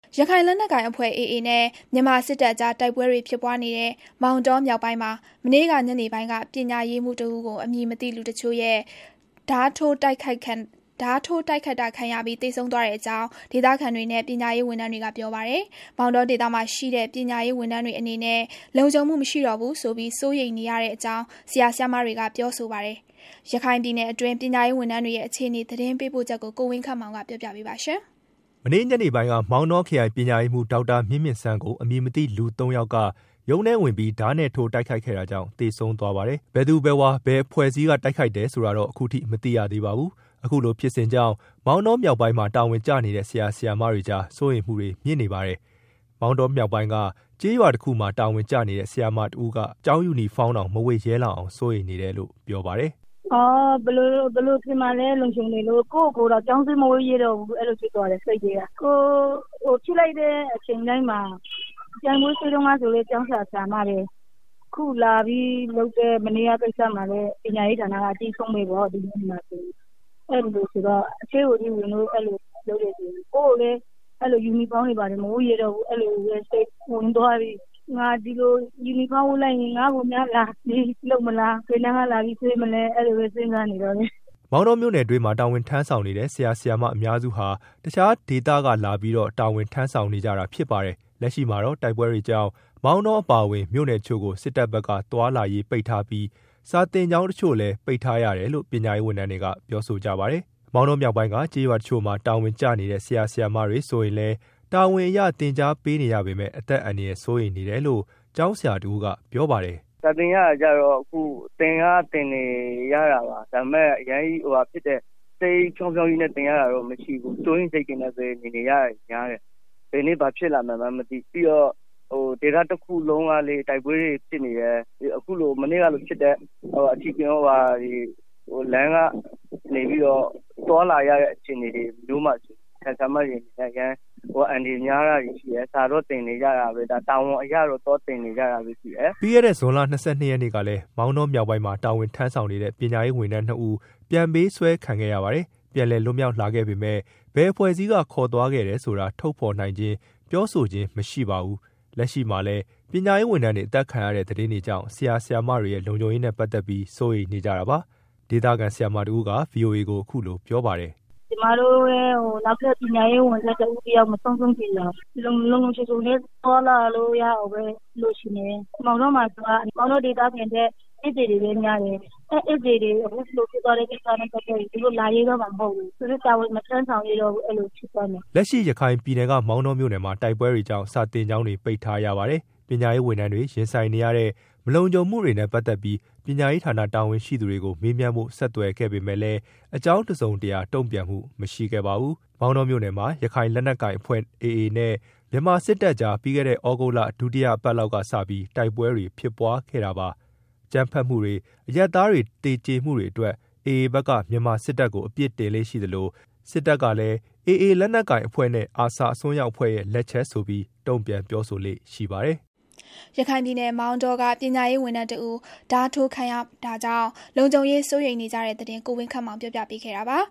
ရခိုင်လက်နက်ကိုင်အဖွဲ့ AA နဲ့မြန်မာစစ်တပ်ကြားတိုက်ပွဲတွေဖြစ်ပွားနေတဲ့မောင်တောမြောက်ပိုင်းမှာမနေ့ကညနေပိုင်းကပညာရေးမှူးတဦးကိုအမည်မသိလူတချို့ရဲ့ဓားထိုးတိုက်ခိုက်တာခံရပြီးသေဆုံးသွားတဲ့အကြောင်းဒေသခံတွေနဲ့ပညာရေးဝန်ထမ်းတွေကပြောပါတယ်။မောင်တောဒေသမှာရှိတဲ့ပညာရေးဝန်ထမ်းတွေအနေနဲ့လုံခြုံမှုမရှိတော့ဘူးဆိုပြီးစိုးရိမ်နေရတဲ့အကြောင်းဆရာဆရာမတွေကပြောဆိုပါတယ်။ရခိုင်ပြည်နယ်အတွင်းပညာရေးဝန်ထမ်းတွေရဲ့အခြေအနေသတင်းပေးပို့ချက်ကိုကိုဝင်းခန့်မောင်ကပြောပြပေးပါရှင်။မနေ့ညနေပိုင်းကမောင်တောခရိုင်ပညာရေးမှူးဒေါက်တာမြင့်မြင့်ဆန်းကိုအမည်မသိလူ3ယောက်ကရုံးထဲဝင်ပြီးဓာတ်နဲ့ထိုးတိုက်ခိုက်ခဲ့တာကြောင့်သေဆုံးသွားပါတယ်။ဘယ်သူဘယ်ဝါဘယ်ဖွဲ့စည်းကတိုက်ခိုက်တယ်ဆိုတာတော့အခုထိမသိရသေးပါဘူး။အခုလိုဖြစ်စဉ်ကြောင့်မောင်တောမြောက်ပိုင်းမှာတာဝန်ကျနေတဲ့ဆရာဆရာမတွေကြားစိုးရိမ်မှုတွေမြင့်နေပါတယ်။မောင်တောမြောက်ပိုင်းကကြေးရွာတစ်ခုမှာတာဝန်ကျနေတဲ့ဆရာမတူကကျောင်းယူနီဖောင်းတောင်မဝေရဲလောက်အောင်စိုးရိမ်နေတယ်လို့ပြောပါတယ်။ဘယ်လိုဖြစ်မှလဲလုံခြုံနေလို့ကိုတော့ကျောင်းစမဝေးရတော့ဘူးအဲ့လိုဖြစ်သွားတယ်စိတ်ကြီးကကိုဖြစ်လိုက်တဲ့အချိန်တိုင်းမှာကျန်မိုးစေးတော့မှဆိုလေကျောင်းဆရာမတွေခုလာပြီးလုပ်တဲ့မနေ့ကကိစ္စမှာလည်းပညာရေးဌာနကအကြီးဆုံးပဲပေါ့ဒီနေ့မှာဆိုအဲ့လိုဆိုတော့အခြေကိုဒီဝင်လို့အဲ့လိုလုပ်ရစီကိုလည်းအဲ့လိုယူနီဖောင်းတွေပါတယ်မဝေးရတော့ဘူးအဲ့လိုပဲစိတ်ဝင်သွားပြီးငါဒီလိုယူနီဖောင်းဝတ်လိုက်ရင်ငါ့ကိုများလာဒီလုံးမလားခေနန်းကလာပြီးဆွေးမလဲအဲ့လိုပဲစဉ်းစားနေတော့လေမောင်တောမြို့နယ်တွင်းမှာတာဝန်ထမ်းဆောင်နေတဲ့ဆရာဆရာမအများစုဟာတခြားဒေသကလာပြီးတော့တာဝန်ထမ်းဆောင်နေကြတာဖြစ်ပါတယ်လက်ရှိမှာတော့တိုက်ပွဲတွေကြောင့်မောင်တောအပါအဝင်မြို့နယ်ချို့ကိုစစ်တပ်ဘက်ကသွာလာရေးပိတ်ထားပြီးစာတင်ကျောင်းတချို့လည်းပိတ်ထားရတယ်လို့ပညာရေးဝန်ထမ်းတွေကပြောဆိုကြပါတယ်မောင်တောမြောက်ပိုင်းကကြေးရွာတချို့မှာတာဝန်ကျနေတဲ့ဆရာဆရာမတွေဆိုရင်လည်းတာဝန်အရတင်ကြားပေးနေရပေမဲ့အသက်အန္တရာယ်စိုးရိမ်နေတယ်လို့ကျောင်းဆရာတူကပြောပါတယ်။စာတင်ရကြတော့အခုတင်နေရတာပါဒါပေမဲ့အရင်ဖြစ်တဲ့စိတ်ချောင်းကြီးနဲ့တင်ရတာတော့မရှိဘူးစိုးရိမ်စိတ်နဲ့ပဲနေရတယ်ညားတယ်ဘယ်နေ့ဘာဖြစ်လာမှမသိပြီးတော့ဒေတာတစ်ခုလုံးကလေတိုက်ပွဲတွေဖြစ်နေတယ်အခုလိုမနေ့ကလိုဖြစ်တဲ့အထီးကင်းလမ်းကနေပြီးတော့သွားလာရတဲ့အခြေအနေတွေမျိုးမှဆရာမတွေနဲ့ရန်အန်ဒီများတာရှိရဲစာတော့တင်နေကြတာပဲဒါတာဝန်အရတော့တင်နေကြတာပဲရှိရဲပြီးခဲ့တဲ့ဇွန်လ22ရက်နေ့ကလည်းမောင်တောမြောက်ပိုင်းမှာတာဝန်ထမ်းဆောင်နေတဲ့ပညာရေးဝန်ထမ်း2ဦးပြန်ပေးဆွဲခံခဲ့ရပါတယ်ပြန်လည်လွတ်မြောက်လာခဲ့ပေမဲ့ဘယ်အဖွဲ့အစည်းကခေါ်သွားခဲ့တယ်ဆိုတာထုတ်ဖော်နိုင်ခြင်းပြောဆိုခြင်းမရှိပါဘူးလက်ရှိမှာလည်းပညာရေးဝန်ထမ်းတွေအသက်ခံရတဲ့သတင်းတွေကြောင့်ဆရာဆရာမတွေရဲ့လုံခြုံရေးနဲ့ပတ်သက်ပြီးစိုးရိမ်နေကြတာပါဒေသခံဆရာမတူက VOA ကိုအခုလိုပြောပါတယ်ကျမတို့ရဲ့နောက်ထပ်ပညာရေးဝန်ထမ်းတဦးတယောက်မဆုံးကြည့်ရလုံချုံချုံနဲ့သွားလာလို့ရအောင်ပဲလို့ရှိနေမောင်တော့မှာကမောင်တော့ဒေသခံတဲ့အဲ့ဒီတွေပဲများတယ်အဲ့ဒီတွေအခုလိုဖြစ်သွားတဲ့ကိစ္စနဲ့ပတ်သက်ပြီးသူတို့လာရေးတော့မှာမဟုတ်ဘူးသူတို့တာဝန်မထမ်းဆောင်ရတော့ဘူးအဲ့လိုဖြစ်သွားတယ်လက်ရှိရခိုင်ပြည်နယ်ကမောင်တောမြို့နယ်မှာတိုက်ပွဲတွေကြောင့်စာတင်ကျောင်းတွေပိတ်ထားရပါတယ်ပညာရေးဝန်ထမ်းတွေရင်ဆိုင်နေရတဲ့မလုံခြုံမှုတွေနဲ့ပတ်သက်ပြီးပညာရေးဌာနတာဝန်ရှိသူတွေကိုမေးမြန်းဖို့ဆက်သွယ်ခဲ့ပေမဲ့လည်းအကြောင်းတစုံတရာတုံ့ပြန်မှုမရှိခဲ့ပါဘူး။မောင်တောမြို့နယ်မှာရခိုင်လက်နက်ကိုင်အဖွဲ့ AA နဲ့မြန်မာစစ်တပ်ကြားပြီးခဲ့တဲ့ဩဂုတ်လဒုတိယပတ်လောက်ကစပြီးတိုက်ပွဲတွေဖြစ်ပွားခဲ့တာပါ။ကြမ်းဖက်မှုတွေအရပ်သားတွေတေကျေမှုတွေအတွက် AA ဘက်ကမြန်မာစစ်တပ်ကိုအပြစ်တင်လေးရှိသလိုစစ်တပ်ကလည်း AA လက်နက်ကိုင်အဖွဲ့နဲ့အာဆာအစွန်းရောက်အဖွဲ့ရဲ့လက်ချက်ဆိုပြီးတုံ့ပြန်ပြောဆိုလေးရှိပါတယ်။ရခိုင်ပြည်နယ်မောင်တောကပညာရေးဝန်ထမ်းတဦးဓားထိုးခံရတာကြောင့်လုံခြုံရေးစိုးရိမ်နေကြတဲ့တဲ့တင်ကိုဝင်းခန့်မောင်ပြောပြပေးခဲ့တာပါ